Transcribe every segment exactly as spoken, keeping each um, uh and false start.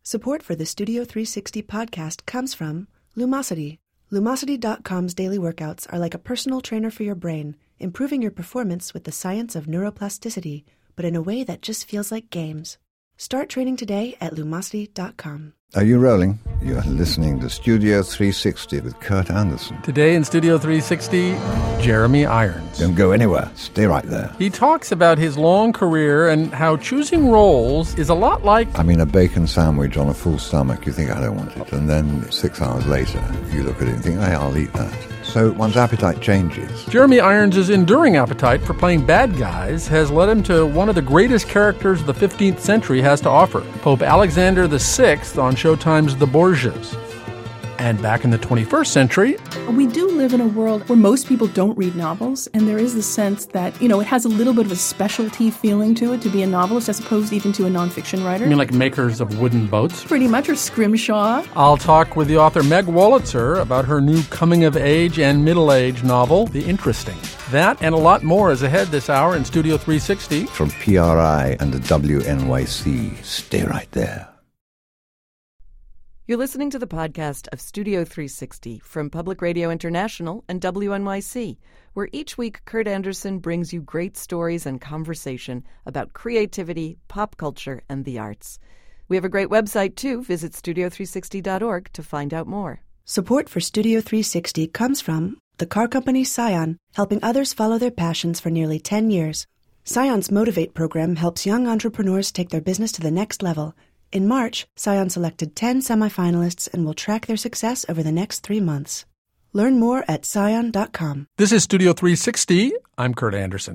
Support for the Studio three sixty podcast comes from Lumosity. Lumosity dot com's daily workouts are like a personal trainer for your brain, improving your performance with the science of neuroplasticity, but in a way that just feels like games. Start training today at Lumosity dot com. Are you rolling? You're listening to Studio three sixty with Kurt Anderson. Today in Studio three sixty, Jeremy Irons. Don't go anywhere. Stay right there. He talks about his long career and how choosing roles is a lot like... I mean, a bacon sandwich on a full stomach, you think, I don't want it. And then six hours later, you look at it and think, hey, I'll eat that. So one's appetite changes. Jeremy Irons' enduring appetite for playing bad guys has led him to one of the greatest characters the fifteenth century has to offer, Pope Alexander the Sixth on Showtime's The Borgias. And back in the twenty-first century... We do live in a world where most people don't read novels, and there is the sense that, you know, it has a little bit of a specialty feeling to it to be a novelist as opposed even to a nonfiction writer. I mean, like makers of wooden boats? Pretty much, or Scrimshaw. I'll talk with the author Meg Wolitzer about her new coming-of-age and middle-age novel, The Interesting. That and a lot more is ahead this hour in Studio three sixty. From P R I and the W N Y C. Stay right there. You're listening to the podcast of Studio three sixty from Public Radio International and W N Y C, where each week Kurt Anderson brings you great stories and conversation about creativity, pop culture, and the arts. We have a great website, too. Visit studio three sixty dot org to find out more. Support for Studio three sixty comes from the car company Scion, helping others follow their passions for nearly ten years. Scion's Motivate program helps young entrepreneurs take their business to the next level. In March, Scion selected ten semifinalists and will track their success over the next three months. Learn more at scion dot com. This is Studio three sixty. I'm Kurt Anderson.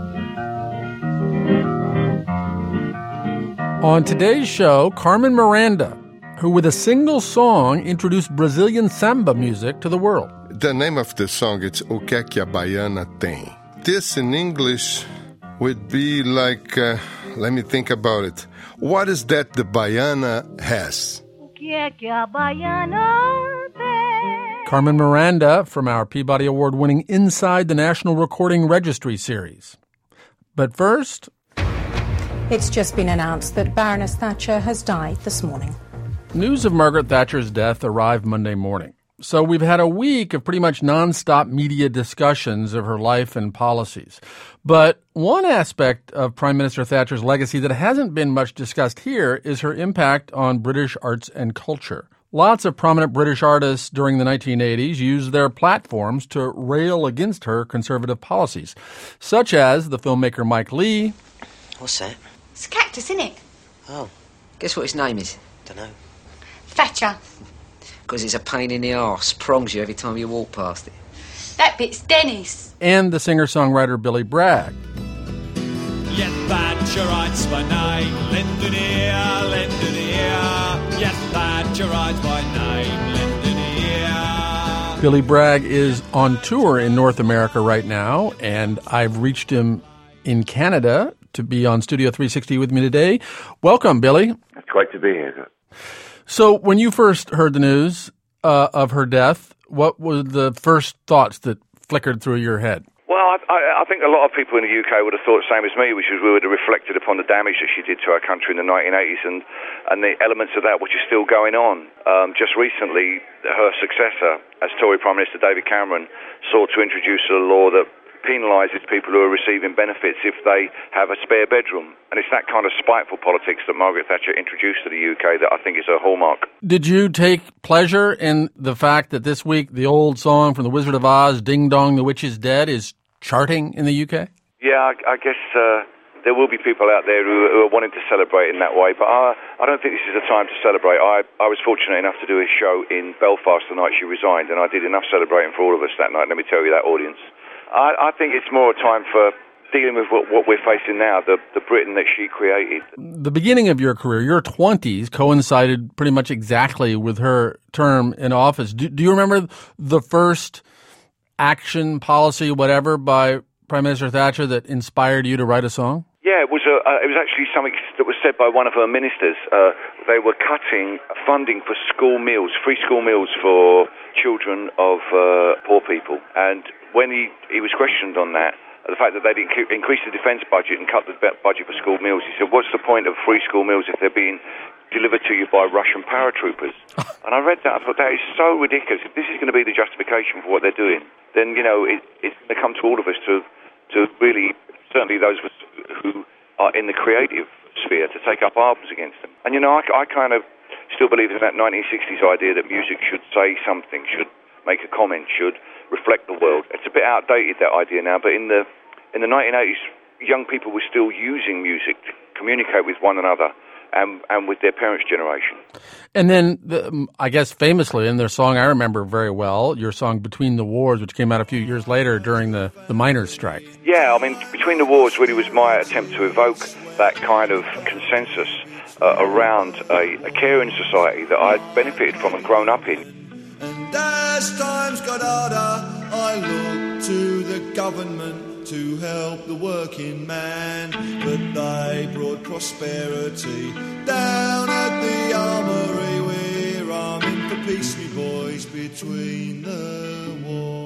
On today's show, Carmen Miranda, who with a single song introduced Brazilian samba music to the world. The name of the song is O Que Que a Baiana Tem. This in English would be like, uh, let me think about it. What is that the Baiana has? Carmen Miranda from our Peabody Award-winning Inside the National Recording Registry series. But first... It's just been announced that Baroness Thatcher has died this morning. News of Margaret Thatcher's death arrived Monday morning. So we've had a week of pretty much nonstop media discussions of her life and policies. But one aspect of Prime Minister Thatcher's legacy that hasn't been much discussed here is her impact on British arts and culture. Lots of prominent British artists during the nineteen eighties used their platforms to rail against her conservative policies, such as the filmmaker Mike Leigh. What's that? It's a cactus, isn't it? Oh, guess what his name is? Dunno. Thatcher. Because it's a pain in the arse, prongs you every time you walk past it. That bit's Dennis. And the singer-songwriter Billy Bragg. Yet Thatcherites by name, lend an ear, lend an ear. Yet Thatcherites by name, lend an ear. Billy Bragg is on tour in North America right now, and I've reached him in Canada to be on Studio three sixty with me today. Welcome, Billy. It's great to be here. So when you first heard the news uh, of her death, what were the first thoughts that flickered through your head? Well, I, I, I think a lot of people in the U K would have thought the same as me, which is we would have reflected upon the damage that she did to our country in the nineteen eighties and, and the elements of that which are still going on. Um, just recently, her successor, as Tory Prime Minister David Cameron, sought to introduce a law that penalises people who are receiving benefits if they have a spare bedroom. And it's that kind of spiteful politics that Margaret Thatcher introduced to the U K that I think is her hallmark. Did you take pleasure in the fact that this week the old song from The Wizard of Oz, Ding Dong, the Witch is Dead, is charting in the U K? Yeah, I, I guess uh, there will be people out there who, who are wanting to celebrate in that way, but I, I don't think this is a time to celebrate. I, I was fortunate enough to do a show in Belfast the night she resigned, and I did enough celebrating for all of us that night, let me tell you, that audience. I, I think it's more a time for dealing with what, what we're facing now, the, the Britain that she created. The beginning of your career, your twenties, coincided pretty much exactly with her term in office. Do, do you remember the first action, policy, whatever, by Prime Minister Thatcher that inspired you to write a song? Yeah, it was a, uh, it was actually something that was said by one of her ministers. Uh, they were cutting funding for school meals, free school meals for children of uh, poor people. And when he, he was questioned on that, the fact that they'd inc- increase the defence budget and cut the budget for school meals, he said, what's the point of free school meals if they're being delivered to you by Russian paratroopers. And I read that, I thought, that is so ridiculous. If this is going to be the justification for what they're doing, then, you know, it, it's going to come to all of us to, to really, certainly those of us who are in the creative sphere, to take up arms against them. And, you know, I, I kind of still believe in that nineteen sixties idea that music should say something, should make a comment, should reflect the world. It's a bit outdated, that idea now, but in the in the nineteen eighties, young people were still using music to communicate with one another and, and with their parents' generation. And then, the, I guess famously, in their song I remember very well, your song Between the Wars, which came out a few years later during the, the miners' strike. Yeah, I mean, Between the Wars really was my attempt to evoke that kind of consensus uh, around a, a caring society that I'd benefited from and grown up in. And as times got harder, I looked to the government to help the working man, but they brought prosperity down at the armory. We're arming for peace, me boys, between the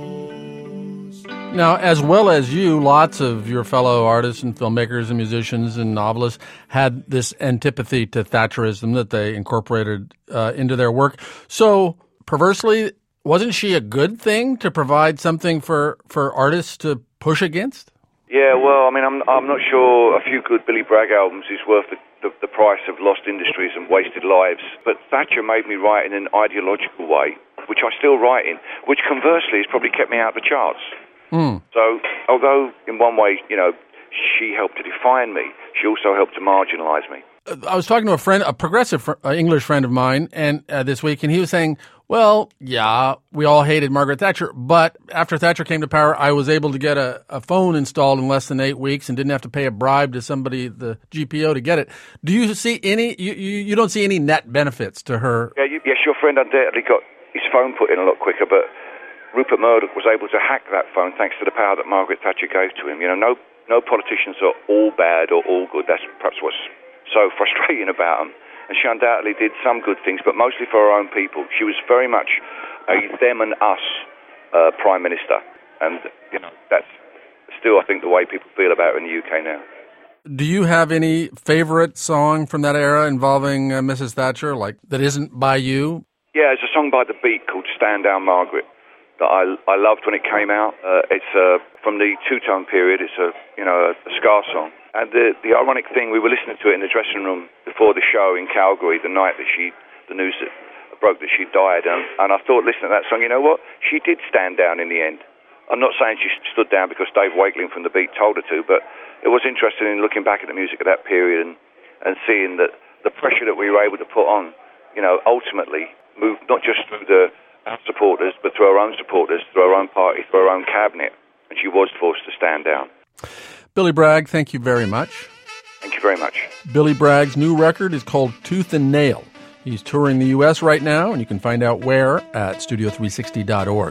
wars. Now, as well as you, lots of your fellow artists and filmmakers and musicians and novelists had this antipathy to Thatcherism that they incorporated uh, into their work. So, perversely, wasn't she a good thing to provide something for, for artists to push against? Yeah, well, I mean, I'm I'm not sure a few good Billy Bragg albums is worth the, the, the price of lost industries and wasted lives. But Thatcher made me write in an ideological way, which I still write in, which conversely has probably kept me out of the charts. Mm. So, although in one way, you know, she helped to define me, she also helped to marginalise me. I was talking to a friend, a progressive fr- uh, English friend of mine, and uh, this week, and he was saying, well, yeah, we all hated Margaret Thatcher, but after Thatcher came to power, I was able to get a, a phone installed in less than eight weeks and didn't have to pay a bribe to somebody, the G P O, to get it. Do you see any, you, you, you don't see any net benefits to her? Yeah, you, yes, your friend undoubtedly got his phone put in a lot quicker, but Rupert Murdoch was able to hack that phone thanks to the power that Margaret Thatcher gave to him. You know, no, no politicians are all bad or all good. That's perhaps what's so frustrating about them. And she undoubtedly did some good things, but mostly for her own people. She was very much a them and us uh, Prime Minister. And, you know, that's still, I think, the way people feel about her in the U K now. Do you have any favorite song from that era involving uh, Missus Thatcher, like, that isn't by you? Yeah, there's a song by The Beat called Stand Down Margaret that I, I loved when it came out. Uh, it's uh, from the two-tone period. It's a, you know, a, a ska song. And the, the ironic thing, we were listening to it in the dressing room before the show in Calgary the night that she, the news that broke that she died. And, and I thought, listening to that song, you know what? She did stand down in the end. I'm not saying she stood down because Dave Wakeling from The Beat told her to, but it was interesting in looking back at the music of that period and, and seeing that the pressure that we were able to put on, you know, ultimately moved not just through the our supporters, but through our own supporters, through our own party, through our own cabinet. And she was forced to stand down. Billy Bragg, thank you very much. Thank you very much. Billy Bragg's new record is called Tooth and Nail. He's touring the U S right now, and you can find out where at studio three sixty dot org.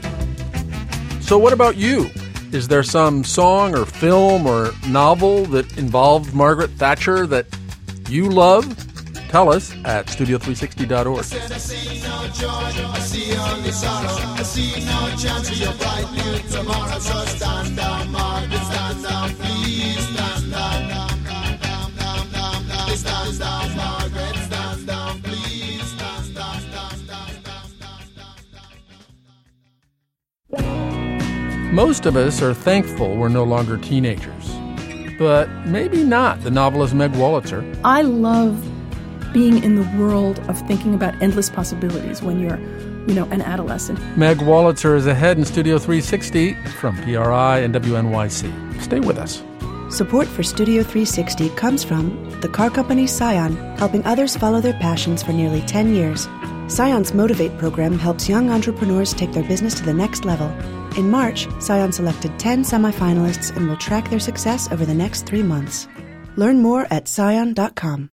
So what about you? Is there some song or film or novel that involved Margaret Thatcher that you love? Tell us at studio three sixty dot org. I said I see no joy, I see only sorrow. I see no chance of your bright new tomorrow. So stand down, Margaret, stand down, please stand down. Stand down, Margaret, stand down, please stand down, stand down. Most of us are thankful we're no longer teenagers. But maybe not the novelist Meg Wolitzer. I love being in the world of thinking about endless possibilities when you're, you know, an adolescent. Meg Wolitzer is ahead in Studio three sixty from P R I and W N Y C. Stay with us. Support for Studio three sixty comes from the car company Scion, helping others follow their passions for nearly ten years. Scion's Motivate program helps young entrepreneurs take their business to the next level. In March, Scion selected ten semifinalists and will track their success over the next three months. Learn more at scion dot com.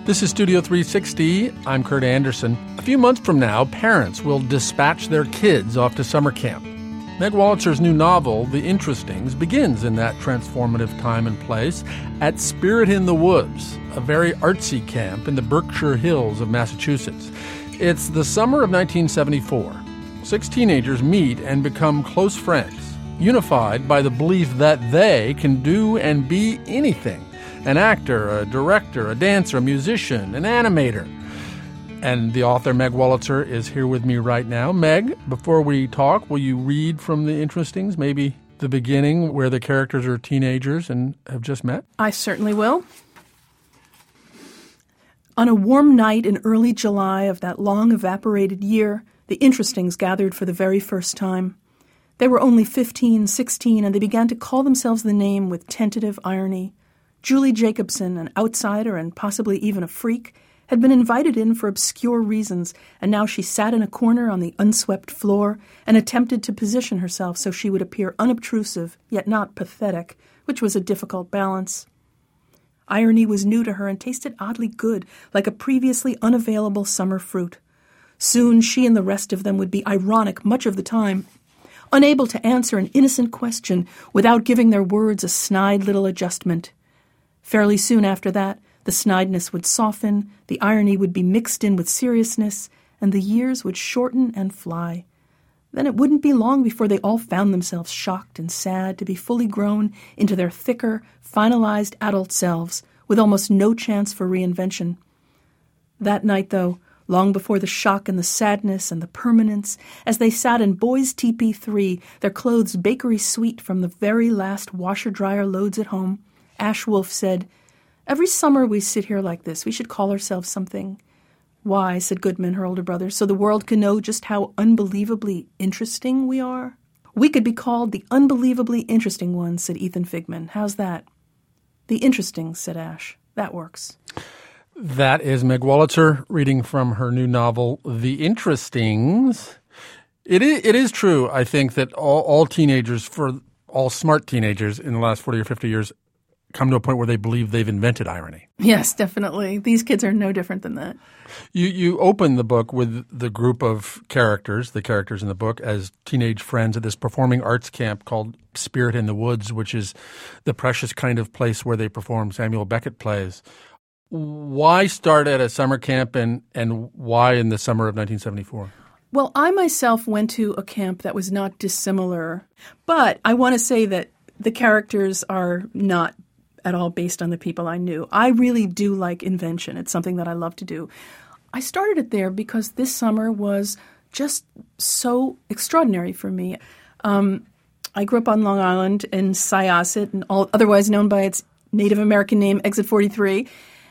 This is Studio three sixty. I'm Kurt Anderson. A few months from now, parents will dispatch their kids off to summer camp. Meg Wolitzer's new novel, The Interestings, begins in that transformative time and place at Spirit in the Woods, a very artsy camp in the Berkshire Hills of Massachusetts. It's the summer of nineteen seventy-four. Six teenagers meet and become close friends, unified by the belief that they can do and be anything. An actor, a director, a dancer, a musician, an animator. And the author, Meg Wolitzer, is here with me right now. Meg, before we talk, will you read from The Interestings, maybe the beginning where the characters are teenagers and have just met? I certainly will. On a warm night in early July of that long evaporated year, the Interestings gathered for the very first time. They were only fifteen, sixteen, and they began to call themselves the name with tentative irony. Julie Jacobson, an outsider and possibly even a freak, had been invited in for obscure reasons, and now she sat in a corner on the unswept floor and attempted to position herself so she would appear unobtrusive, yet not pathetic, which was a difficult balance. Irony was new to her and tasted oddly good, like a previously unavailable summer fruit. Soon she and the rest of them would be ironic much of the time, unable to answer an innocent question without giving their words a snide little adjustment. Fairly soon after that, the snideness would soften, the irony would be mixed in with seriousness, and the years would shorten and fly. Then it wouldn't be long before they all found themselves shocked and sad to be fully grown into their thicker, finalized adult selves, with almost no chance for reinvention. That night, though, long before the shock and the sadness and the permanence, as they sat in Boys' T P three, their clothes bakery sweet from the very last washer-dryer loads at home, Ash Wolf said, "Every summer we sit here like this. We should call ourselves something." "Why?" said Goodman, her older brother, "so the world can know just how unbelievably interesting we are?" "We could be called the unbelievably interesting ones," said Ethan Figman. "How's that?" "The Interestings," said Ash. "That works." That is Meg Wolitzer reading from her new novel, The Interestings. It is, it is true, I think, that all, all teenagers, for all smart teenagers in the last forty or fifty years, come to a point where they believe they've invented irony. Yes, definitely. These kids are no different than that. You you open the book with the group of characters, the characters in the book, as teenage friends at this performing arts camp called Spirit in the Woods, which is the precious kind of place where they perform Samuel Beckett plays. Why start at a summer camp and, and why in the summer of nineteen seventy-four? Well, I myself went to a camp that was not dissimilar, but I want to say that the characters are not at all based on the people I knew. I really do like invention. It's something that I love to do. I started it there because this summer was just so extraordinary for me. Um, I grew up on Long Island in Syosset, and all, otherwise known by its Native American name, Exit forty-three.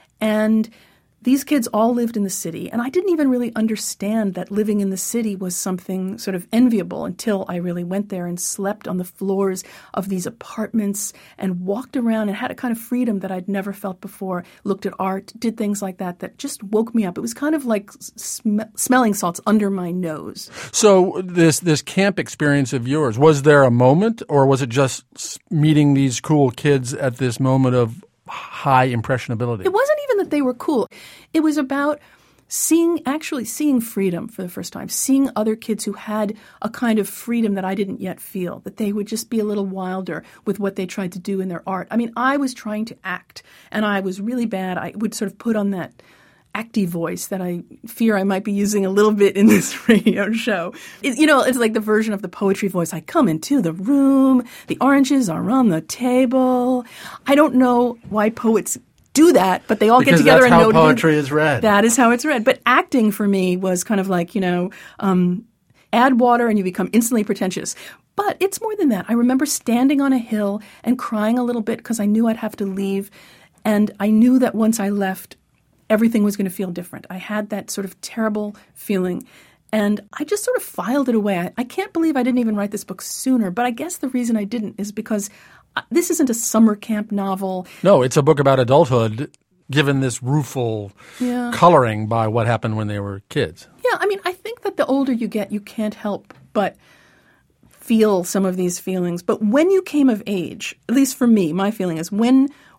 And these kids all lived in the city, and I didn't even really understand that living in the city was something sort of enviable until I really went there and slept on the floors of these apartments and walked around and had a kind of freedom that I'd never felt before, looked at art, did things like that that just woke me up. It was kind of like sm- smelling salts under my nose. So this this camp experience of yours, was there a moment, or was it just meeting these cool kids at this moment of high impressionability? It wasn't even that they were cool. It was about seeing, actually seeing freedom for the first time, seeing other kids who had a kind of freedom that I didn't yet feel, that they would just be a little wilder with what they tried to do in their art. I mean, I was trying to act, and I was really bad. I would sort of put on that acty voice that I fear I might be using a little bit in this radio show. It, you know, it's like the version of the poetry voice. I come into the room, the oranges are on the table. I don't know why poets do that, but they all because get together that's and how know poetry is read. That is how it's read. But acting for me was kind of like, you know, um, add water and you become instantly pretentious. But it's more than that. I remember standing on a hill and crying a little bit because I knew I'd have to leave. And I knew that once I left, everything was going to feel different. I had that sort of terrible feeling. And I just sort of filed it away. I, I can't believe I didn't even write this book sooner. But I guess the reason I didn't is because this isn't a summer camp novel. No, it's a book about adulthood, given this rueful yeah. coloring by what happened when they were kids. Yeah, I mean, I think that the older you get, you can't help but feel some of these feelings. But when you came of age, at least for me, my feeling is when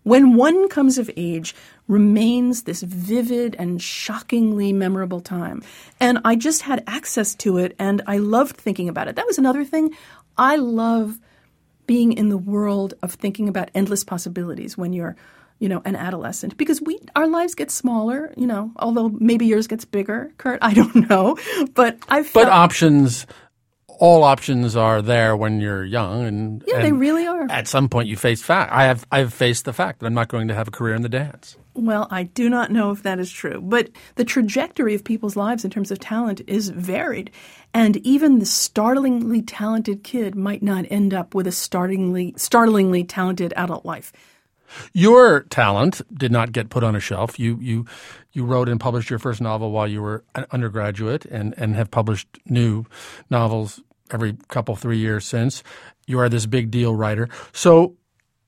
when one comes of age, remains this vivid and shockingly memorable time. And I just had access to it, and I loved thinking about it. That was another thing. I love being in the world of thinking about endless possibilities when you're, you know, an adolescent, because we our lives get smaller, you know, although maybe yours gets bigger, Kurt, I don't know. But I felt, But options, all options are there when you're young. and Yeah, and they really are. At some point you face fact. I have I've faced the fact that I'm not going to have a career in the dance. Well, I do not know if that is true, but the trajectory of people's lives in terms of talent is varied. And even the startlingly talented kid might not end up with a startlingly, startlingly talented adult life. Your talent did not get put on a shelf. You you you wrote and published your first novel while you were an undergraduate and, and have published new novels every couple, three years since. You are this big deal writer. So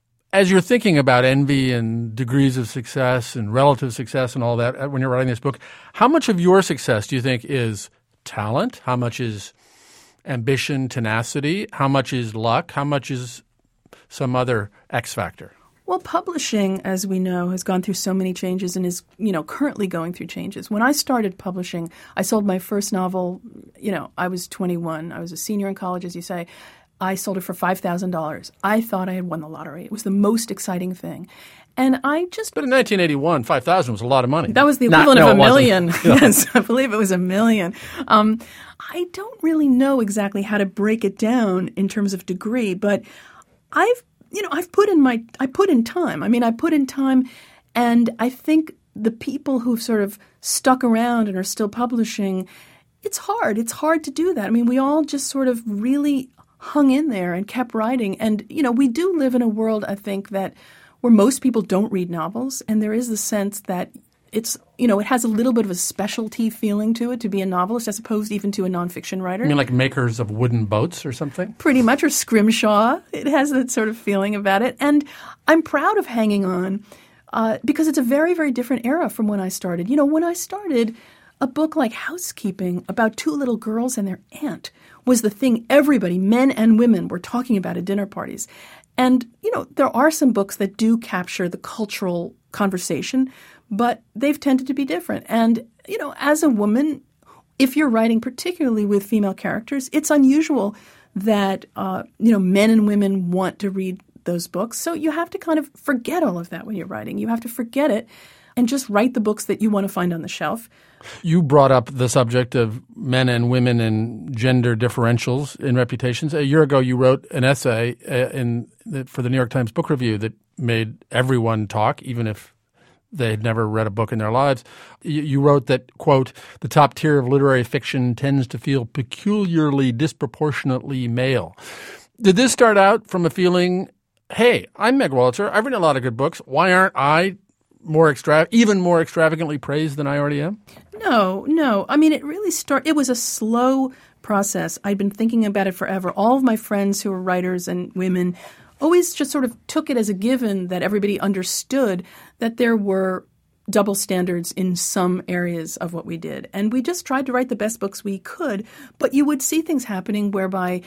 as you're thinking about envy and degrees of success and relative success and all that when you're writing this book, how much of your success do you think is talent? How much is ambition, tenacity? How much is luck? How much is some other X factor? Well, publishing, as we know, has gone through so many changes and is, you know, currently going through changes. When I started publishing, I sold my first novel, you know, I was twenty-one. I was a senior in college, as you say. I sold it for five thousand dollars. I thought I had won the lottery. It was the most exciting thing. And I just... But in nineteen eighty-one, five thousand dollars was a lot of money. That was the Not, equivalent no, of a million. Yeah. Yes, I believe it was a million. Um, I don't really know exactly how to break it down in terms of degree, but I've You know, I've put in my, I put in time. I mean, I put in time, and I think the people who've sort of stuck around and are still publishing, it's hard. It's hard to do that. I mean, we all just sort of really hung in there and kept writing. And, you know, we do live in a world, I think, that where most people don't read novels, and there is the sense that it's, you know, it has a little bit of a specialty feeling to it to be a novelist as opposed even to a nonfiction writer. You mean like makers of wooden boats or something? Pretty much, or Scrimshaw. It has that sort of feeling about it. And I'm proud of hanging on uh, because it's a very, very different era from when I started. You know, when I started, a book like Housekeeping about two little girls and their aunt was the thing everybody, men and women, were talking about at dinner parties. And, you know, there are some books that do capture the cultural conversation, but they've tended to be different. And, you know, as a woman, if you're writing particularly with female characters, it's unusual that, uh, you know, men and women want to read those books. So you have to kind of forget all of that when you're writing. You have to forget it and just write the books that you want to find on the shelf. You brought up the subject of men and women and gender differentials in reputations. A year ago, you wrote an essay uh, in the, for the New York Times Book Review that made everyone talk, even if they had never read a book in their lives. You, you wrote that, quote, the top tier of literary fiction tends to feel peculiarly disproportionately male. Did this start out from a feeling, hey, I'm Meg Wolitzer, I've written a lot of good books, why aren't I more extra, even more extravagantly praised than I already am? No, no. I mean, it really started, it was a slow process. I'd been thinking about it forever. All of my friends who were writers and women always just sort of took it as a given that everybody understood that there were double standards in some areas of what we did. And we just tried to write the best books we could, but you would see things happening whereby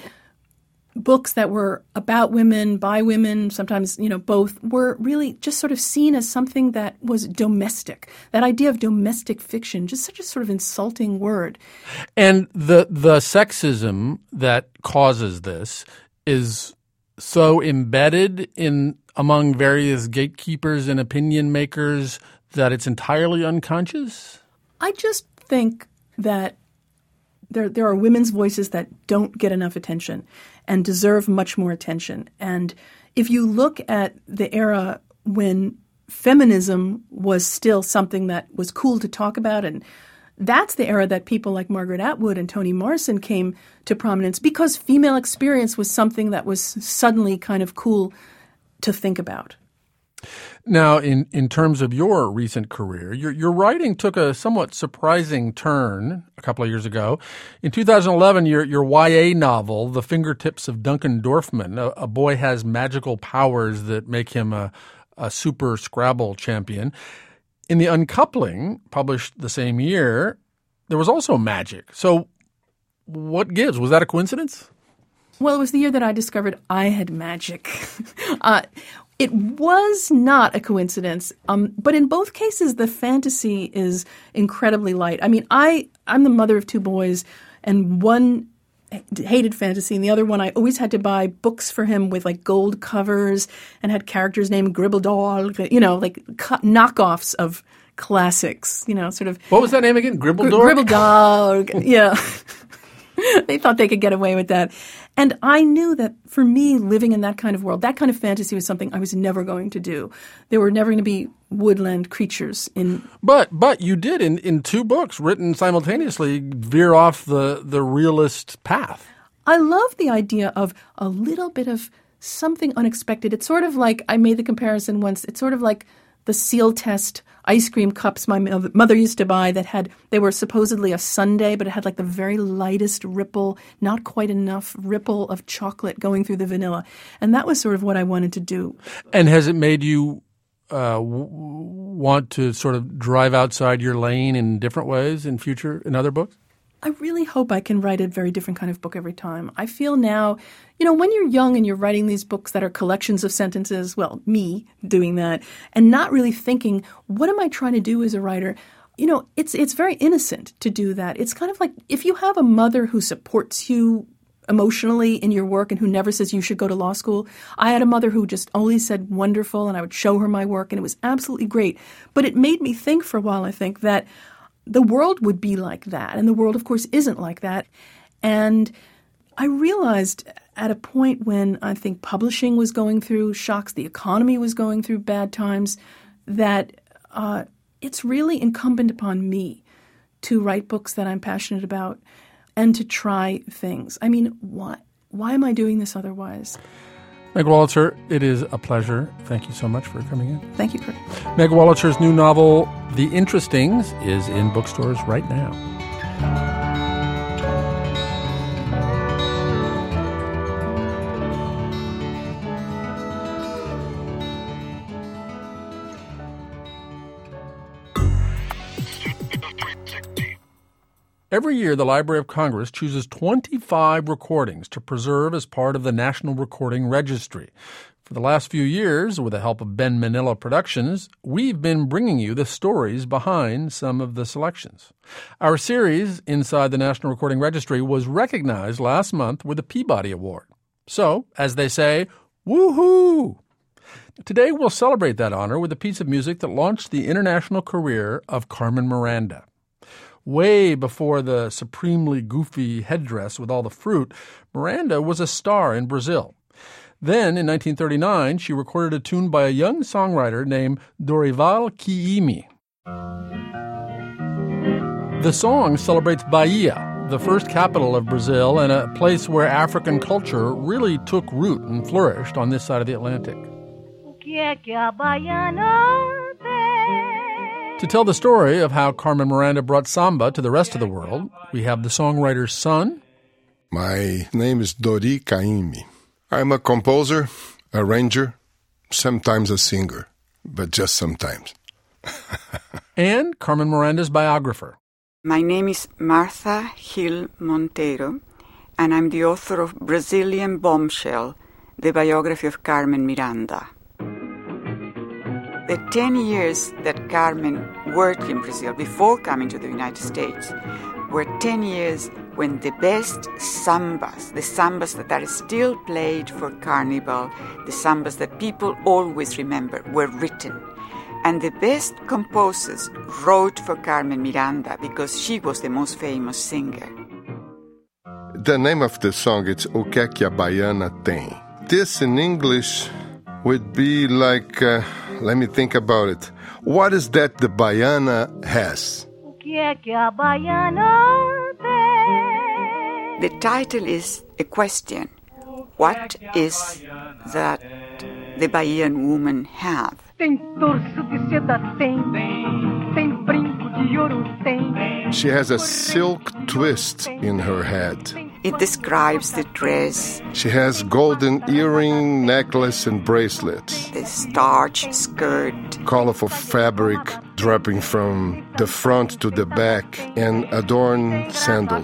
books that were about women, by women, sometimes, you know, both, were really just sort of seen as something that was domestic. That idea of domestic fiction, just such a sort of insulting word. And the the sexism that causes this is so embedded in among various gatekeepers and opinion makers that it's entirely unconscious? I just think that there there are women's voices that don't get enough attention and deserve much more attention. And if you look at the era when feminism was still something that was cool to talk about, and that's the era that people like Margaret Atwood and Toni Morrison came to prominence because female experience was something that was suddenly kind of cool to think about. Now, in, in terms of your recent career, your, your writing took a somewhat surprising turn a couple of years ago. In two thousand eleven, your, your Y A novel, The Fingertips of Duncan Dorfman, a, a boy has magical powers that make him a, a super Scrabble champion. In The Uncoupling, published the same year, there was also magic. So what gives? Was that a coincidence? Well, it was the year that I discovered I had magic. uh, It was not a coincidence, um, but in both cases, the fantasy is incredibly light. I mean, I, I'm the mother of two boys, and one hated fantasy, and the other one I always had to buy books for him with like gold covers and had characters named Gribbledog, you know, like co- knockoffs of classics, you know, sort of. What was that name again? Gribbledog? Gr- Gribbledog, yeah. They thought they could get away with that. And I knew that for me, living in that kind of world, that kind of fantasy was something I was never going to do. There were never going to be woodland creatures in. But but you did in, in two books written simultaneously veer off the, the realist path. I love the idea of a little bit of something unexpected. It's sort of like, I made the comparison once, it's sort of like the seal test ice cream cups my mother used to buy that had, they were supposedly a sundae, but it had like the very lightest ripple, not quite enough ripple of chocolate going through the vanilla. And that was sort of what I wanted to do. And has it made you uh, w- want to sort of drive outside your lane in different ways in future, in other books? I really hope I can write a very different kind of book every time. I feel now, you know, when you're young and you're writing these books that are collections of sentences, well, me doing that, and not really thinking, what am I trying to do as a writer? You know, it's it's very innocent to do that. It's kind of like if you have a mother who supports you emotionally in your work and who never says you should go to law school. I had a mother who just always said wonderful, and I would show her my work, and it was absolutely great. But it made me think for a while, I think, that the world would be like that. And the world, of course, isn't like that. And I realized at a point when I think publishing was going through shocks, the economy was going through bad times, that uh, it's really incumbent upon me to write books that I'm passionate about and to try things. I mean, why, why am I doing this otherwise? Meg Wolitzer, it is a pleasure. Thank you so much for coming in. Thank you, Kurt. Meg Wolitzer's new novel, The Interestings, is in bookstores right now. Every year, the Library of Congress chooses twenty-five recordings to preserve as part of the National Recording Registry. For the last few years, with the help of Ben Manila Productions, we've been bringing you the stories behind some of the selections. Our series, Inside the National Recording Registry, was recognized last month with the Peabody Award. So, as they say, woohoo! Today, we'll celebrate that honor with a piece of music that launched the international career of Carmen Miranda. Way before the supremely goofy headdress with all the fruit, Miranda was a star in Brazil. Then, in nineteen thirty-nine, she recorded a tune by a young songwriter named Dorival Caymmi. The song celebrates Bahia, the first capital of Brazil and a place where African culture really took root and flourished on this side of the Atlantic. To tell the story of how Carmen Miranda brought samba to the rest of the world, we have the songwriter's son. My name is Dori Caymmi. I'm a composer, arranger, sometimes a singer, but just sometimes. And Carmen Miranda's biographer. My name is Martha Hill Monteiro, and I'm the author of Brazilian Bombshell, the biography of Carmen Miranda. The ten years that Carmen worked in Brazil before coming to the United States were ten years when the best sambas, the sambas that are still played for Carnival, the sambas that people always remember, were written. And the best composers wrote for Carmen Miranda because she was the most famous singer. The name of the song is O Que É Que a Baiana Tem. This in English would be like, uh, let me think about it. What is that the Baiana has? The title is a question. What is that the Bahian woman have? She has a silk twist in her head. It describes the dress. She has golden earring, necklace, and bracelets. The starched skirt. Colorful fabric draping from the front to the back, and adorned sandals.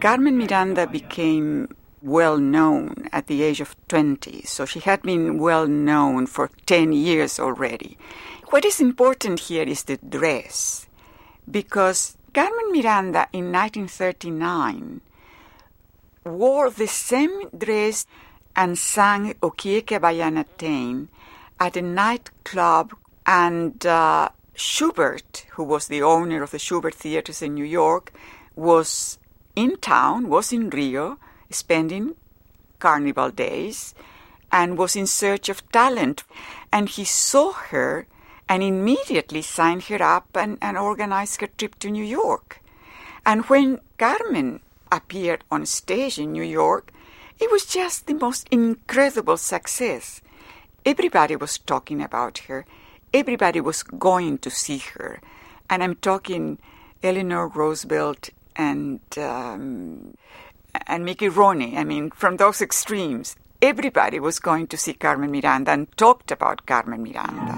Carmen Miranda became well known at the age of twenty, so she had been well known for ten years already. What is important here is the dress, because Carmen Miranda in nineteen thirty-nine wore the same dress and sang O Quieke Baiana Ten at a nightclub, and uh, Schubert, who was the owner of the Schubert Theaters in New York, was in town, was in Rio, spending carnival days, and was in search of talent. And he saw her and immediately signed her up and, and organized her trip to New York. And when Carmen appeared on stage in New York, it was just the most incredible success. Everybody was talking about her. Everybody was going to see her. And I'm talking Eleanor Roosevelt and um, and Mickey Rooney. I mean, from those extremes, everybody was going to see Carmen Miranda and talked about Carmen Miranda.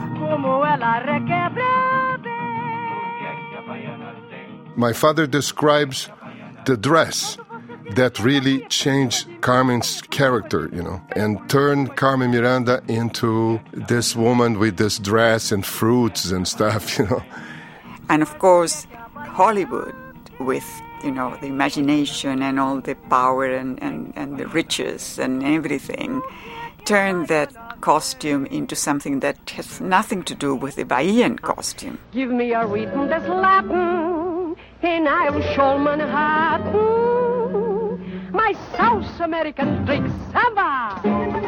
My father describes the dress that really changed Carmen's character, you know, and turned Carmen Miranda into this woman with this dress and fruits and stuff, you know. And of course, Hollywood with, you know, the imagination and all the power and, and, and the riches and everything, turned that costume into something that has nothing to do with the Bahian costume. Give me a rhythm that's Latin, and I will show Manhattan. My South American drink, samba.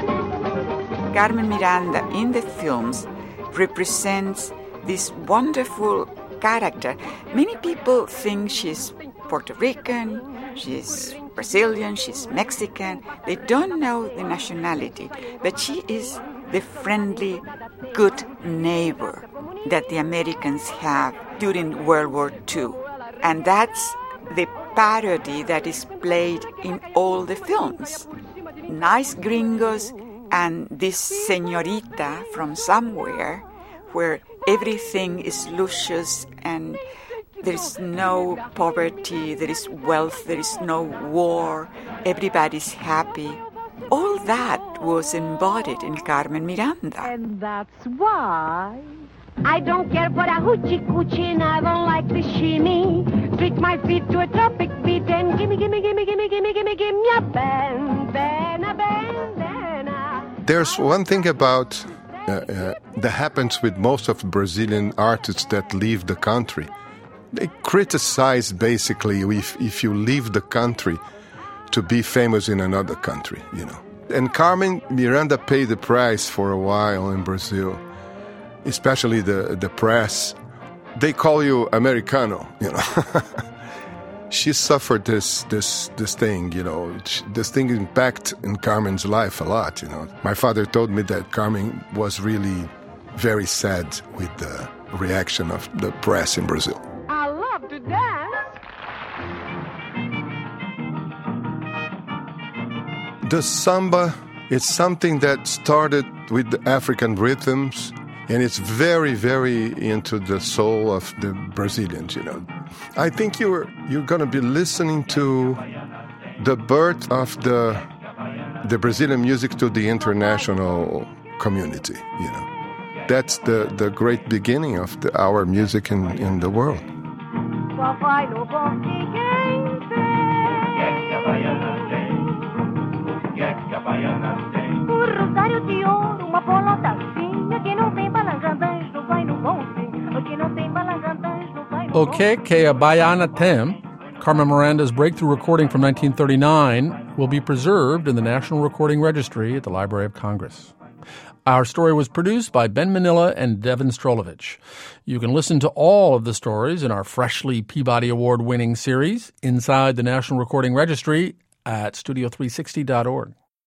Carmen Miranda in the films represents this wonderful character. Many people think she's Puerto Rican, she's Brazilian, she's Mexican. They don't know the nationality, but she is the friendly, good neighbor that the Americans have during World War Two. And that's the parody that is played in all the films. Nice gringos and this señorita from somewhere where everything is luscious and there is no poverty, there is wealth, there is no war, everybody's happy. All that was embodied in Carmen Miranda. And that's why I don't care for a hoochie coochie and I don't like the shimmy. Treat my feet to a tropic beat and gimme, gimme, gimme, gimme, gimme, gimme, gimme a bandana, bandana. There's one thing about uh, uh, that happens with most of Brazilian artists that leave the country. They criticize basically if, if you leave the country to be famous in another country, you know. And Carmen Miranda paid the price for a while in Brazil, especially the, the press. They call you Americano, you know. She suffered this this this thing, you know. This thing impacted in Carmen's life a lot, you know. My father told me that Carmen was really very sad with the reaction of the press in Brazil. I love to dance. The samba is something that started with the African rhythms, and it's very, very into the soul of the Brazilians, you know. I think you're you're going to be listening to the birth of the the Brazilian music to the international community, you know. That's the, the great beginning of the, our music in, in the world. O Quieke Baiana Ten, Carmen Miranda's breakthrough recording from nineteen thirty-nine, will be preserved in the National Recording Registry at the Library of Congress. Our story was produced by Ben Manila and Devin Strolovich. You can listen to all of the stories in our freshly Peabody Award-winning series, Inside the National Recording Registry, at studio three sixty dot org.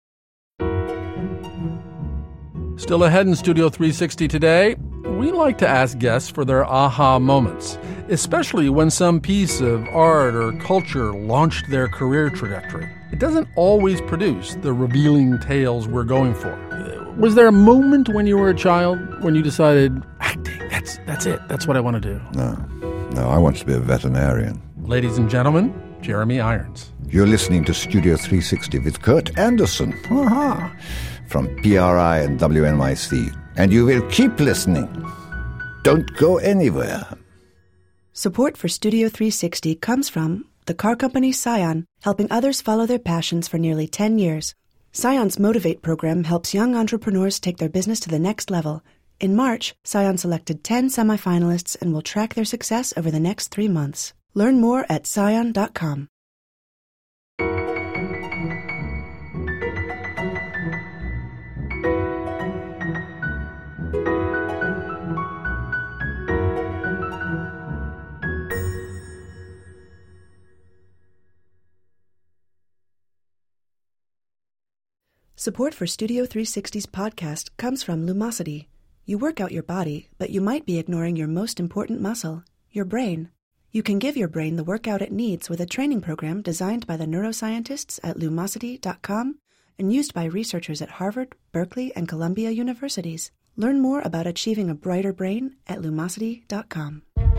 Still ahead in Studio three sixty today, we like to ask guests for their aha moments, especially when some piece of art or culture launched their career trajectory. It doesn't always produce the revealing tales we're going for. Was there a moment when you were a child when you decided, acting, that's that's it, that's what I want to do? No, no, I wanted to be a veterinarian. Ladies and gentlemen, Jeremy Irons. You're listening to Studio three sixty with Kurt Anderson. Aha. From P R I and W N Y C. And you will keep listening. Don't go anywhere. Support for Studio three sixty comes from the car company Scion, helping others follow their passions for nearly ten years. Scion's Motivate program helps young entrepreneurs take their business to the next level. In March, Scion selected ten semifinalists and will track their success over the next three months. Learn more at scion dot com. Support for Studio three sixty's podcast comes from Lumosity. You work out your body, but you might be ignoring your most important muscle, your brain. You can give your brain the workout it needs with a training program designed by the neuroscientists at lumosity dot com and used by researchers at Harvard, Berkeley, and Columbia universities. Learn more about achieving a brighter brain at lumosity dot com.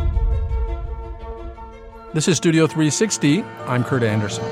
This is Studio three sixty. I'm Kurt Anderson.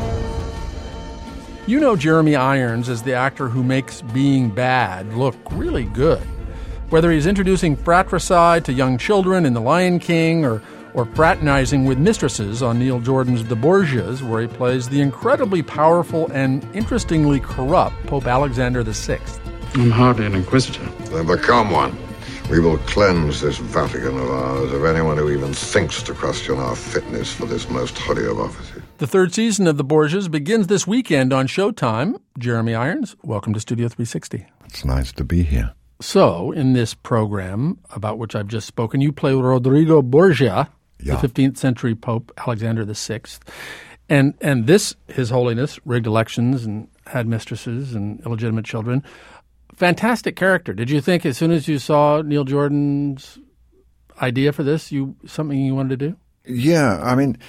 You know Jeremy Irons as the actor who makes being bad look really good. Whether he's introducing fratricide to young children in The Lion King or, or fraternizing with mistresses on Neil Jordan's The Borgias, where he plays the incredibly powerful and interestingly corrupt Pope Alexander the Sixth. I'm hardly an inquisitor. Then become one. We will cleanse this Vatican of ours of anyone who even thinks to question our fitness for this most holy of offices. The third season of The Borgias begins this weekend on Showtime. Jeremy Irons, welcome to Studio three sixty. It's nice to be here. So, in this program, about which I've just spoken, you play Rodrigo Borgia, yeah. the fifteenth century Pope Alexander the Sixth. And, and this, His Holiness, rigged elections and had mistresses and illegitimate children. Fantastic character. Did you think as soon as you saw Neil Jordan's idea for this, you something you wanted to do? Yeah, I mean,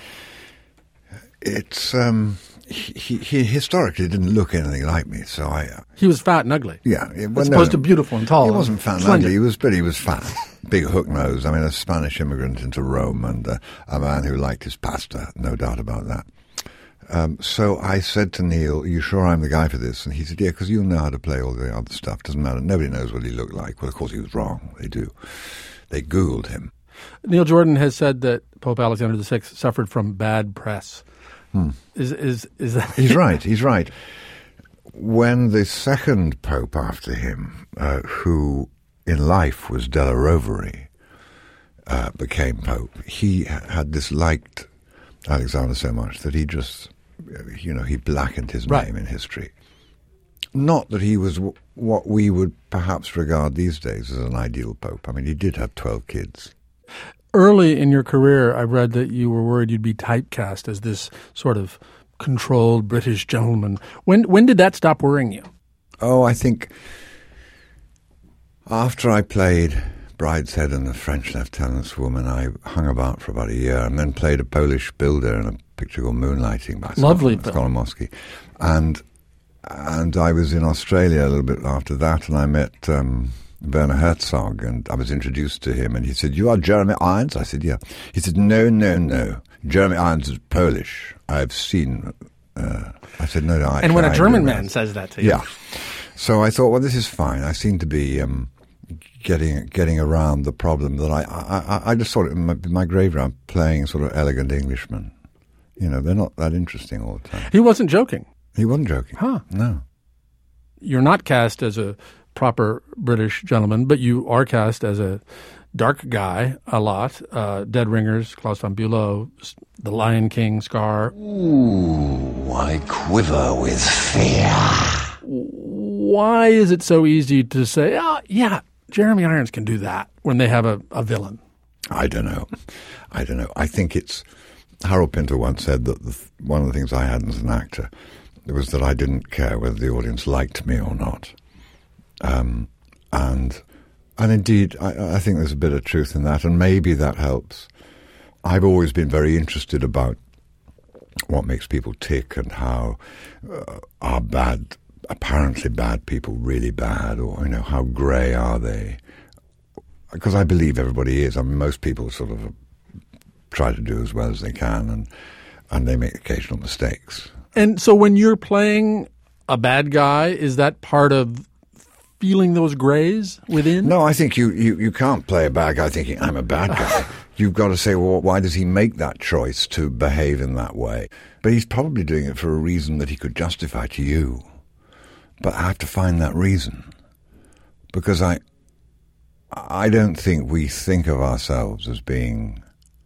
it's um, he, he historically didn't look anything like me, so I. Uh, he was fat and ugly. Yeah, well, as no, opposed to beautiful and tall. He wasn't fat and slender. ugly. He was, but he was fat, big hook nose. I mean, a Spanish immigrant into Rome, and uh, a man who liked his pasta, no doubt about that. Um, so I said to Neil, "Are you sure I'm the guy for this?" And he said, "Yeah, because you know how to play all the other stuff. Doesn't matter. Nobody knows what he looked like." Well, of course, he was wrong. They do. They Googled him. Neil Jordan has said that Pope Alexander the Sixth suffered from bad press. Hmm. Is is is that? He's right. He's right. When the second pope after him, uh, who in life was Della Rovere, uh, became pope, he had disliked Alexander so much that he just, you know, he blackened his right. name in history. Not that he was w- what we would perhaps regard these days as an ideal pope. I mean, he did have twelve kids. Early in your career, I read that you were worried you'd be typecast as this sort of controlled British gentleman. When when did that stop worrying you? Oh, I think after I played Brideshead and the French Lieutenant's Woman, I hung about for about a year and then played a Polish builder in a picture called Moonlighting by Lovely Skolimowski. And and I was in Australia a little bit after that, and I met um, Werner Herzog, and I was introduced to him, and he said, "You are Jeremy Irons?" I said, "Yeah." He said, "No, no, no. Jeremy Irons is Polish. I've seen..." Uh, I said, "No, no." I and when a German realize. man says that to you. Yeah. So I thought, well, this is fine. I seem to be um, getting getting around the problem that I... I, I just thought in my, in my graveyard playing sort of elegant Englishmen. You know, they're not that interesting all the time. He wasn't joking. He wasn't joking. Huh. No. You're not cast as a proper British gentleman, but you are cast as a dark guy a lot. Uh, Dead Ringers, Klaus von Bülow, The Lion King, Scar. Ooh, I quiver with fear. Why is it so easy to say, oh, yeah, Jeremy Irons can do that when they have a, a villain? I don't know. I don't know. I think it's... Harold Pinter once said that the, one of the things I had as an actor was that I didn't care whether the audience liked me or not. Um, and and indeed, I, I think there's a bit of truth in that, and maybe that helps. I've always been very interested about what makes people tick and how uh, are bad, apparently bad people really bad, or, you know, how grey are they? Because I believe everybody is. I mean, most people sort of try to do as well as they can, and and they make occasional mistakes. And so when you're playing a bad guy, is that part of feeling those grays within? No, I think you, you, you can't play a bad guy thinking, I'm a bad guy. You've got to say, well, why does he make that choice to behave in that way? But he's probably doing it for a reason that he could justify to you. But I have to find that reason. Because I I don't think we think of ourselves as being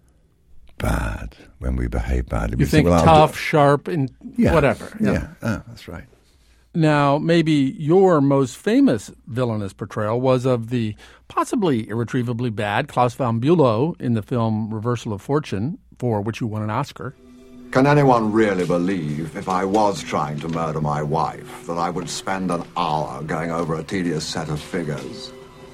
bad when we behave badly. You we think, well, tough, sharp, and yeah, whatever. Yeah, yeah. Oh, that's right. Now, maybe your most famous villainous portrayal was of the possibly irretrievably bad Klaus von Bülow in the film Reversal of Fortune, for which you won an Oscar. Can anyone really believe if I was trying to murder my wife that I would spend an hour going over a tedious set of figures?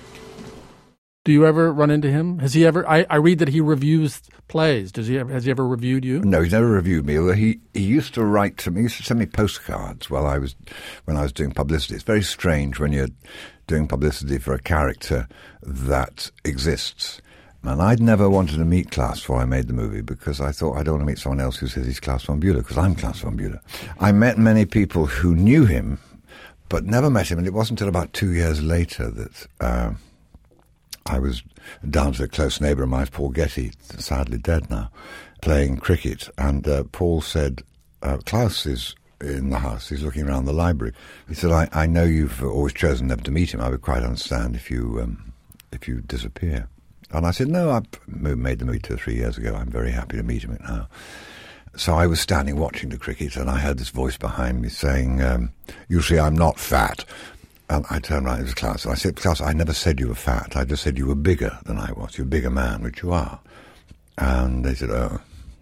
Do you ever run into him? Has he ever? I, I read that he reviews plays. Does he? Ever, has he ever reviewed you? No, he's never reviewed me. Although he, he used to write to me. He used to send me postcards while I was when I was doing publicity. It's very strange when you're doing publicity for a character that exists. And I'd never wanted to meet Klaus before I made the movie because I thought I don't want to meet someone else who says he's Klaus von Bülow because I'm Klaus von Bülow. I met many people who knew him, but never met him. And it wasn't until about two years later that. Uh, I was down to a close neighbour of mine, Paul Getty, sadly dead now, playing cricket. And uh, Paul said, uh, Klaus is in the house. He's looking around the library. He said, I, I know you've always chosen never to meet him. I would quite understand if you um, if you disappear. And I said, no, I made the movie two or three years ago. I'm very happy to meet him now. So I was standing watching the cricket, and I heard this voice behind me saying, um, you see, I'm not fat. And I turned around, it was Klaus, and I said, Klaus, I never said you were fat. I just said you were bigger than I was. You're a bigger man, which you are. And they said, oh.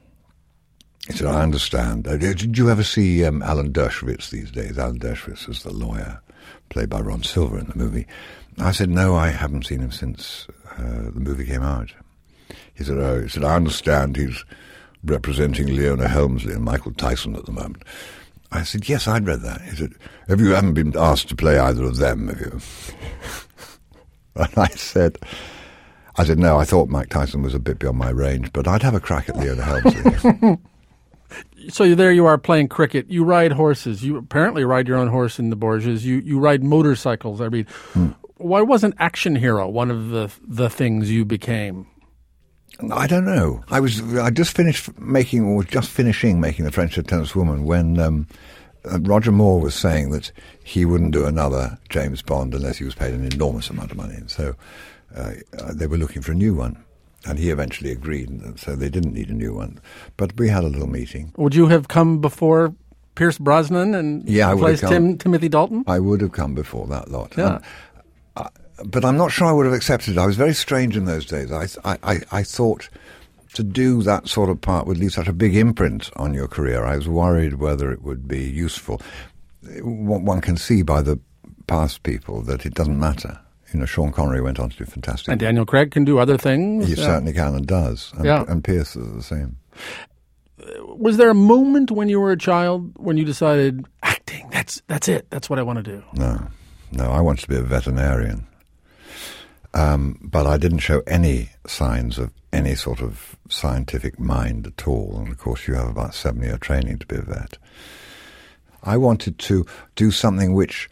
He said, I understand. Uh, did you ever see um, Alan Dershowitz these days? Alan Dershowitz was the lawyer, played by Ron Silver in the movie. I said, no, I haven't seen him since uh, the movie came out. He said, oh, he said, I understand he's representing Leona Helmsley and Michael Tyson at the moment. I said, yes, I'd read that. He said, have you haven't been asked to play either of them, have you? And I said, I said, no, I thought Mike Tyson was a bit beyond my range, but I'd have a crack at Leona Helmsley. So there you are playing cricket. You ride horses. You apparently ride your own horse in the Borgias. You you ride motorcycles. I mean, hmm. Why wasn't action hero one of the the things you became? I don't know. I was I just finished making, or just finishing making The French Lieutenant's Woman when um, uh, Roger Moore was saying that he wouldn't do another James Bond unless he was paid an enormous amount of money. And so uh, they were looking for a new one. And he eventually agreed, and so they didn't need a new one. But we had a little meeting. Would you have come before Pierce Brosnan and yeah, replaced Tim, Timothy Dalton? I would have come before that lot. Yeah. I, but I'm not sure I would have accepted it. I was very strange in those days. I, I, I thought to do that sort of part would leave such a big imprint on your career. I was worried whether it would be useful. One can see by the past people that it doesn't matter. You know, Sean Connery went on to do fantastic. And Daniel Craig can do other things. He yeah. certainly can and does. And, yeah. and Pierce is the same. Was there a moment when you were a child when you decided, acting, that's that's it, that's what I want to do? No. No, I wanted to be a veterinarian. Um, but I didn't show any signs of any sort of scientific mind at all. And, of course, you have about seven-year training to be a vet. I wanted to do something which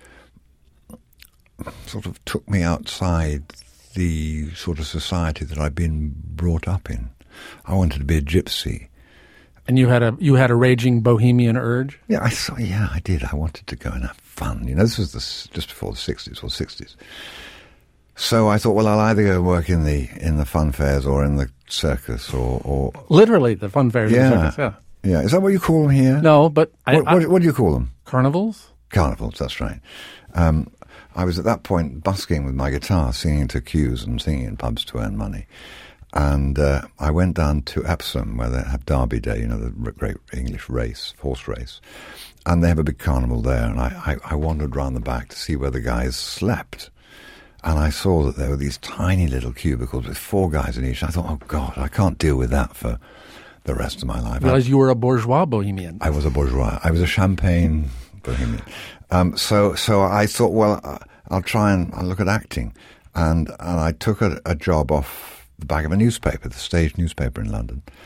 sort of took me outside the sort of society that I'd been brought up in. I wanted to be a gypsy. And you had a you had a raging bohemian urge? Yeah, I saw. Yeah, I did. I wanted to go and have fun. You know, this was the, just before the sixties or sixties. So I thought, well, I'll either go work in the in the fun fairs or in the circus, or, or literally the fun fairs. Yeah, and the circus, yeah. Yeah. Is that what you call them here? No, but I, what, I, what, what do you call them? Carnivals. Carnivals. That's right. Um, I was at that point busking with my guitar, singing to queues and singing in pubs to earn money. And uh, I went down to Epsom, where they have Derby Day, you know, the great English race, horse race. And they have a big carnival there. And I, I, I wandered round the back to see where the guys slept. And I saw that there were these tiny little cubicles with four guys in each. I thought, oh, God, I can't deal with that for the rest of my life. You realized you were a bourgeois bohemian. I was a bourgeois. I was a champagne bohemian. Um, so so I thought, well, I'll try and I'll look at acting. And, and I took a, a job off the back of a newspaper, the Stage newspaper in London,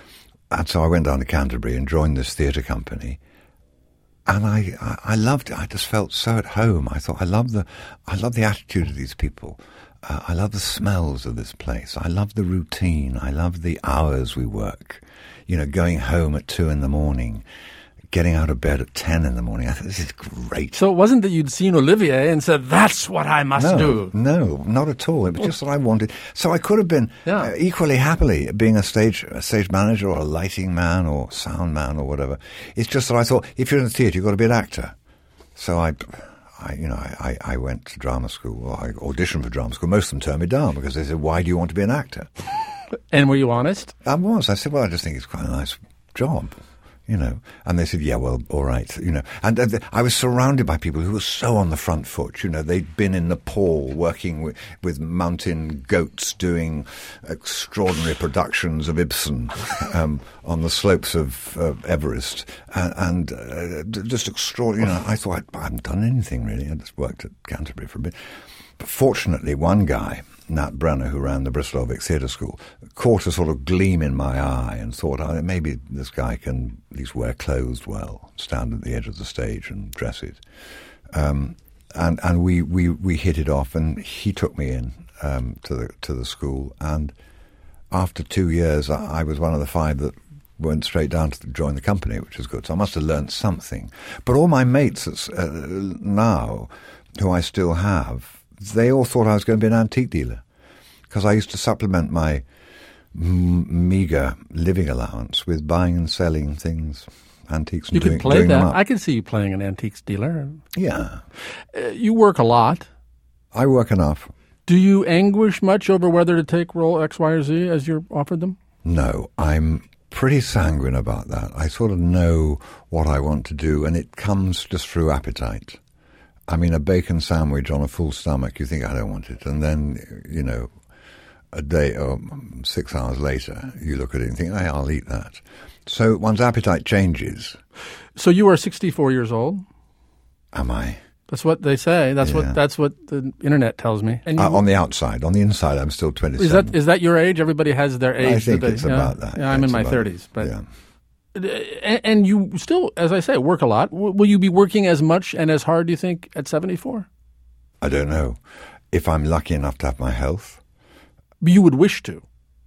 and so I went down to Canterbury and joined this theatre company. And I, I, I loved it. I just felt so at home. I thought, I love the, I love the attitude of these people. Uh, I love the smells of this place. I love the routine. I love the hours we work. You know, going home at two in the morning, getting out of bed at ten in the morning. I thought, this is great. So it wasn't that you'd seen Olivier and said, that's what I must no, do. No, not at all. It was just what I wanted. So I could have been yeah. uh, equally happily being a stage a stage manager or a lighting man or sound man or whatever. It's just that I thought, if you're in the theatre, you've got to be an actor. So I... I, you know, I, I I went to drama school. I auditioned for drama school. Most of them turned me down because they said, why do you want to be an actor? And were you honest? I was. I said, well, I just think it's quite a nice job, you know. And they said, yeah, well, all right, you know. And uh, I was surrounded by people who were so on the front foot, you know. They'd been in Nepal working with, with mountain goats doing extraordinary productions of Ibsen um, on the slopes of uh, Everest. And, and uh, just extraordinary, you know. I thought, I haven't done anything really. I just worked at Canterbury for a bit. But fortunately, one guy, Nat Brenner, who ran the Bristol Old Vic Theatre School, caught a sort of gleam in my eye and thought, oh, maybe this guy can at least wear clothes well, stand at the edge of the stage and dress it. Um, and and we, we, we hit it off, and he took me in um, to the to the school. And after two years, I, I was one of the five that went straight down to join the company, which was good. So I must have learned something. But all my mates uh, now, who I still have, they all thought I was going to be an antique dealer because I used to supplement my m- meagre living allowance with buying and selling things, antiques. And you doing, could play doing that. them up. I can see you playing an antiques dealer. Yeah. Uh, you work a lot. I work enough. Do you anguish much over whether to take role X, Y, or Z as you're offered them? No, I'm pretty sanguine about that. I sort of know what I want to do, and it comes just through appetite. I mean, a bacon sandwich on a full stomach, you think, I don't want it. And then, you know, a day or six hours later, you look at it and think, hey, I'll eat that. So one's appetite changes. So you are sixty-four years old? Am I? That's what they say. That's yeah. what that's what the internet tells me. And you, uh, on the outside. On the inside, I'm still twenty-seven. Is that, is that your age? Everybody has their age. I think they, it's yeah, about that. Yeah, I'm it's in my about, thirties. But yeah. And, and you still, as I say, work a lot. W- will you be working as much and as hard, do you think, at seventy-four? I don't know. If I'm lucky enough to have my health. You would wish to?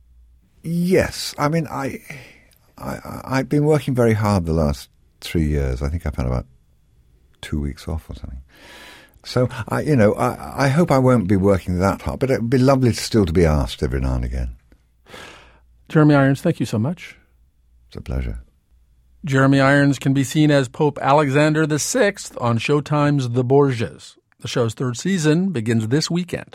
Yes. I mean, I, I, I've been working very hard the last three years. I think I've had about two weeks off or something. So, I, you know, I, I hope I won't be working that hard, but it would be lovely still to be asked every now and again. Jeremy Irons, thank you so much. It's a pleasure. Jeremy Irons can be seen as Pope Alexander the Sixth on Showtime's The Borgias. The show's third season begins this weekend.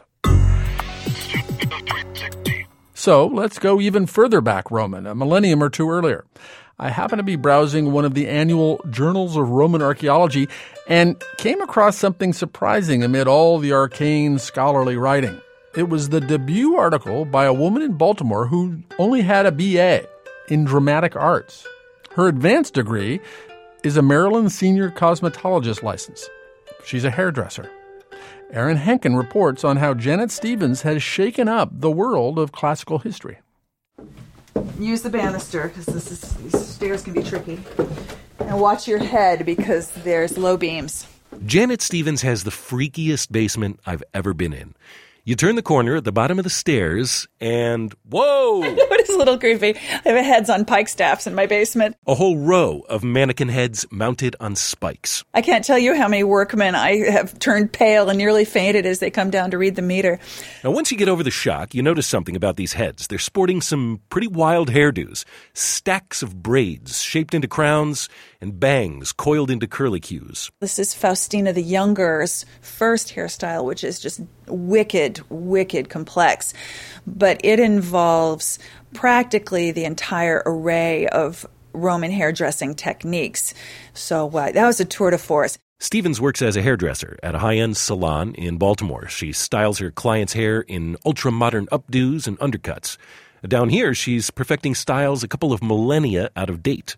So let's go even further back, Roman, a millennium or two earlier. I happened to be browsing one of the annual Journals of Roman Archaeology and came across something surprising amid all the arcane scholarly writing. It was the debut article by a woman in Baltimore who only had a B A in dramatic arts. Her advanced degree is a Maryland senior cosmetologist license. She's a hairdresser. Aaron Henkin reports on how Janet Stevens has shaken up the world of classical history. Use the banister because this is, these stairs can be tricky. And watch your head because there's low beams. Janet Stevens has the freakiest basement I've ever been in. You turn the corner at the bottom of the stairs, and whoa! I know, it is a little creepy. I have heads on pike staffs in my basement. A whole row of mannequin heads mounted on spikes. I can't tell you how many workmen I have turned pale and nearly fainted as they come down to read the meter. Now, once you get over the shock, you notice something about these heads. They're sporting some pretty wild hairdos. Stacks of braids shaped into crowns and bangs coiled into curlicues. This is Faustina the Younger's first hairstyle, which is just wicked, wicked complex. But it involves practically the entire array of Roman hairdressing techniques. So uh, that was a tour de force. Stevens works as a hairdresser at a high-end salon in Baltimore. She styles her clients' hair in ultra-modern updos and undercuts. Down here, she's perfecting styles a couple of millennia out of date.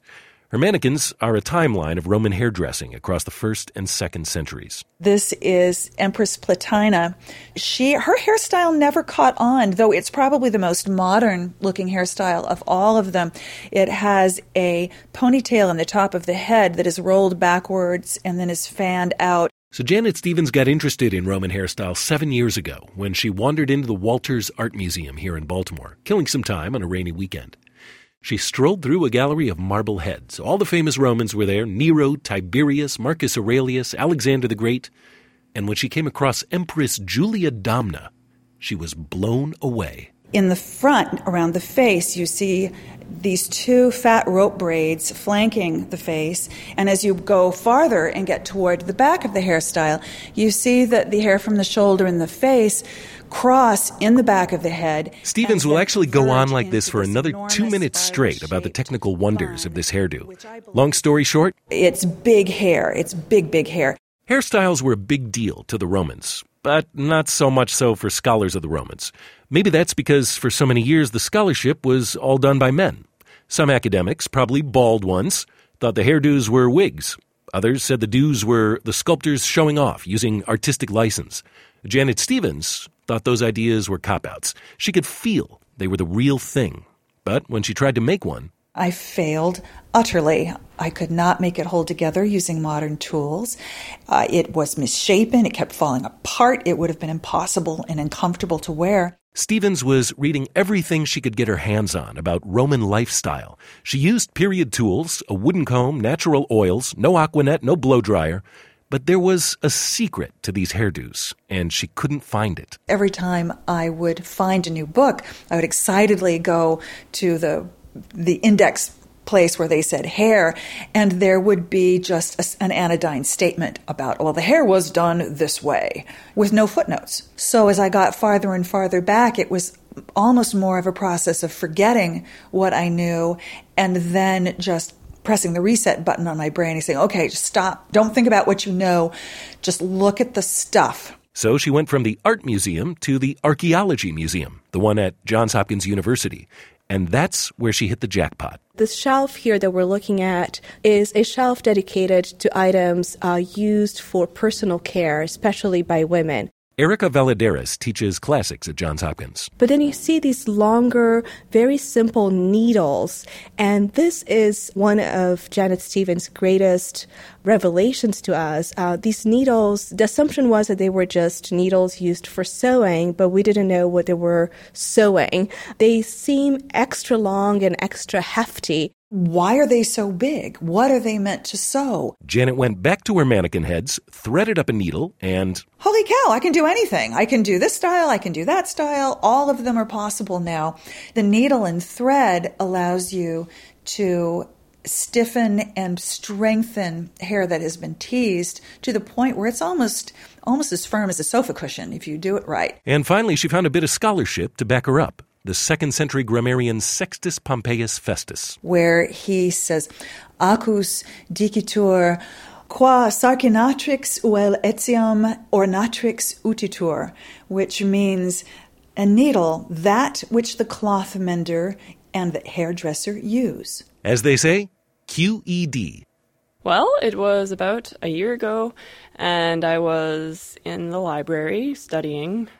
Her mannequins are a timeline of Roman hairdressing across the first and second centuries. This is Empress Plotina. She, her hairstyle never caught on, though it's probably the most modern-looking hairstyle of all of them. It has a ponytail on the top of the head that is rolled backwards and then is fanned out. So Janet Stevens got interested in Roman hairstyle seven years ago when she wandered into the Walters Art Museum here in Baltimore, killing some time on a rainy weekend. She strolled through a gallery of marble heads. All the famous Romans were there: Nero, Tiberius, Marcus Aurelius, Alexander the Great. And when she came across Empress Julia Domna, she was blown away. In the front, around the face, you see these two fat rope braids flanking the face. And as you go farther and get toward the back of the hairstyle, you see that the hair from the shoulder and the face cross in the back of the head. Stevens will actually go on like this for another two minutes straight about the technical wonders of this hairdo. Long story short, it's big hair. It's big, big hair. Hairstyles were a big deal to the Romans, but not so much so for scholars of the Romans. Maybe that's because for so many years the scholarship was all done by men. Some academics, probably bald ones, thought the hairdos were wigs. Others said the do's were the sculptors showing off, using artistic license. Janet Stevens thought those ideas were cop-outs. She could feel they were the real thing. But when she tried to make one, I failed utterly. I could not make it hold together using modern tools. Uh, it was misshapen. It kept falling apart. It would have been impossible and uncomfortable to wear. Stevens was reading everything she could get her hands on about Roman lifestyle. She used period tools, a wooden comb, natural oils, no Aquanet, no blow dryer. But there was a secret to these hairdos, and she couldn't find it. Every time I would find a new book, I would excitedly go to the the index place where they said hair, and there would be just a, an anodyne statement about, well, the hair was done this way, with no footnotes. So as I got farther and farther back, it was almost more of a process of forgetting what I knew, and then just pressing the reset button on my brain and saying, okay, just stop. Don't think about what you know. Just look at the stuff. So she went from the Art Museum to the Archaeology Museum, the one at Johns Hopkins University. And that's where she hit the jackpot. This shelf here that we're looking at is a shelf dedicated to items uh, used for personal care, especially by women. Erica Valadares teaches classics at Johns Hopkins. But then you see these longer, very simple needles, and this is one of Janet Stevens' greatest revelations to us. Uh, these needles, the assumption was that they were just needles used for sewing, but we didn't know what they were sewing. They seem extra long and extra hefty. Why are they so big? What are they meant to sew? Janet went back to her mannequin heads, threaded up a needle, and... holy cow, I can do anything. I can do this style, I can do that style. All of them are possible now. The needle and thread allows you to stiffen and strengthen hair that has been teased to the point where it's almost almost as firm as a sofa cushion if you do it right. And finally, she found a bit of scholarship to back her up. The second century grammarian Sextus Pompeius Festus, where he says, acus dicitur qua sarcinatrix vel etiam ornatrix utitur, which means a needle, that which the cloth mender and the hairdresser use. As they say, Q E D. Well, it was about a year ago, and I was in the library studying,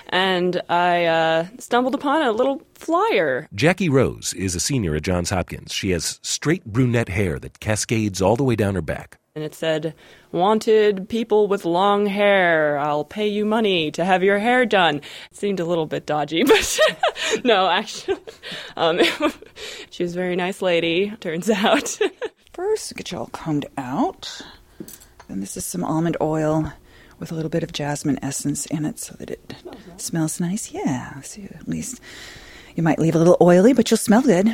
and I uh, stumbled upon a little flyer. Jackie Rose is a senior at Johns Hopkins. She has straight brunette hair that cascades all the way down her back. And it said, wanted people with long hair. I'll pay you money to have your hair done. It seemed a little bit dodgy, but no, actually. Um, she was a very nice lady, turns out. First, get you all combed out. Then this is some almond oil with a little bit of jasmine essence in it so that it smells nice. Smells nice. Yeah, so at least you might leave a little oily, but you'll smell good.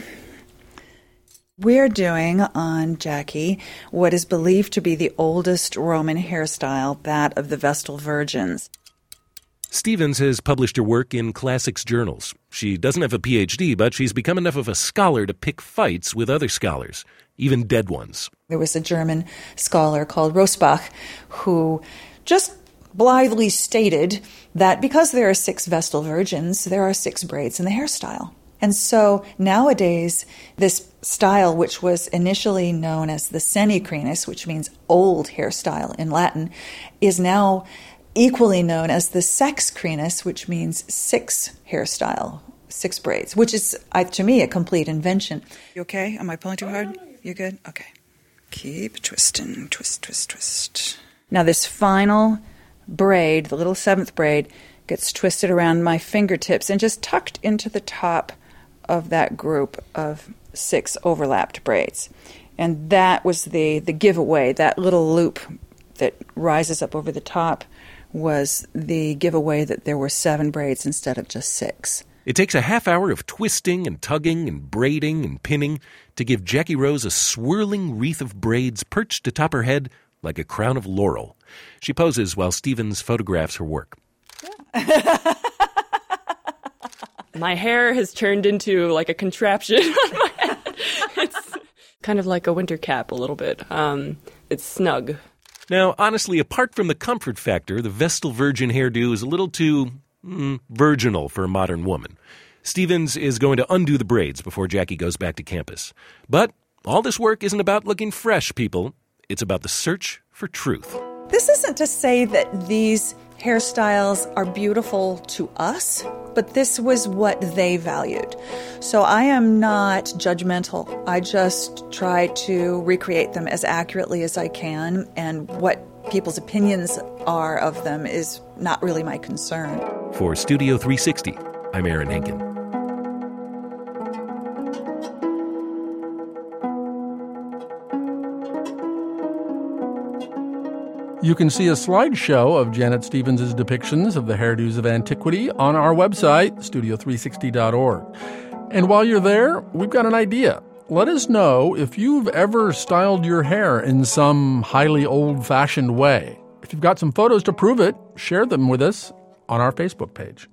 We're doing on Jackie what is believed to be the oldest Roman hairstyle, that of the Vestal Virgins. Stevens has published her work in classics journals. She doesn't have a P H D, but she's become enough of a scholar to pick fights with other scholars, even dead ones. There was a German scholar called Rosbach who just blithely stated that because there are six Vestal Virgins, there are six braids in the hairstyle. And so nowadays, this style, which was initially known as the senicrinus, which means old hairstyle in Latin, is now equally known as the sexcrinus, which means six hairstyle, six braids, which is, uh, to me, a complete invention. You okay? Am I pulling too hard? You good? Okay. Keep twisting, twist, twist, twist. Now this final braid, the little seventh braid, gets twisted around my fingertips and just tucked into the top of that group of six overlapped braids. And that was the, the giveaway. That little loop that rises up over the top was the giveaway that there were seven braids instead of just six. It takes a half hour of twisting and tugging and braiding and pinning to give Jackie Rose a swirling wreath of braids perched atop her head like a crown of laurel. She poses while Stevens photographs her work. Yeah. My hair has turned into like a contraption on my head. It's kind of like a winter cap a little bit. Um, it's snug. Now, honestly, apart from the comfort factor, the Vestal Virgin hairdo is a little too mm, virginal for a modern woman. Stevens is going to undo the braids before Jackie goes back to campus. But all this work isn't about looking fresh, people. It's about the search for truth. This isn't to say that these hairstyles are beautiful to us, but this was what they valued. So I am not judgmental. I just try to recreate them as accurately as I can, and what people's opinions are of them is not really my concern. For Studio three sixty, I'm Aaron Henkin. You can see a slideshow of Janet Stevens' depictions of the hairdos of antiquity on our website, studio three sixty dot org. And while you're there, we've got an idea. Let us know if you've ever styled your hair in some highly old-fashioned way. If you've got some photos to prove it, share them with us on our Facebook page.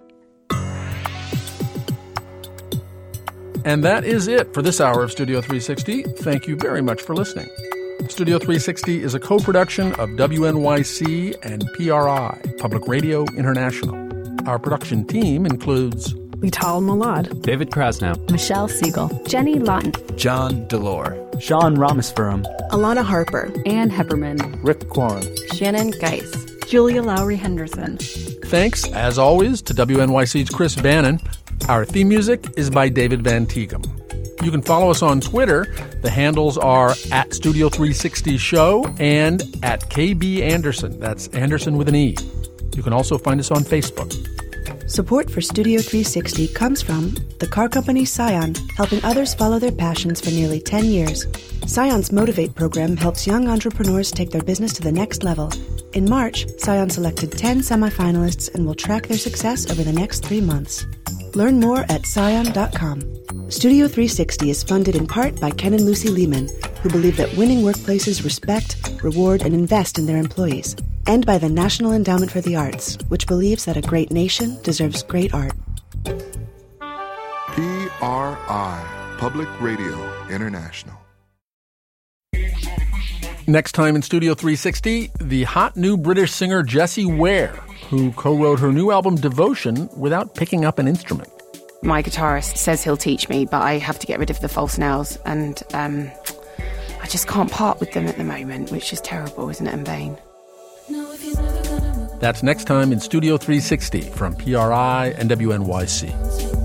And that is it for this hour of Studio three sixty. Thank you very much for listening. Studio three sixty is a co-production of W N Y C and P R I, Public Radio International. Our production team includes Lital Malad, David Krasnow, Michelle Siegel, Jenny Lawton, John Delore, Sean Ramaspuram, Alana Harper, Ann Hepperman, Rick Kwan, Shannon Geis, Julia Lowry Henderson. Thanks, as always, to W N Y C's Chris Bannon. Our theme music is by David Van Tighem. You can follow us on Twitter. The handles are at Studio three sixty Show and at K B Anderson. That's Anderson with an E. You can also find us on Facebook. Support for Studio three sixty comes from the car company Scion, helping others follow their passions for nearly ten years. Scion's Motivate program helps young entrepreneurs take their business to the next level. In March, Scion selected ten semifinalists and will track their success over the next three months. Learn more at scion dot com. Studio three sixty is funded in part by Ken and Lucy Lehman, who believe that winning workplaces respect, reward, and invest in their employees, and by the National Endowment for the Arts, which believes that a great nation deserves great art. P R I, Public Radio International. Next time in Studio three sixty, the hot new British singer Jessie Ware, who co-wrote her new album Devotion without picking up an instrument. My guitarist says he'll teach me, but I have to get rid of the false nails, and um, I just can't part with them at the moment, which is terrible, isn't it, in vain? That's next time in Studio three sixty from P R I and W N Y C.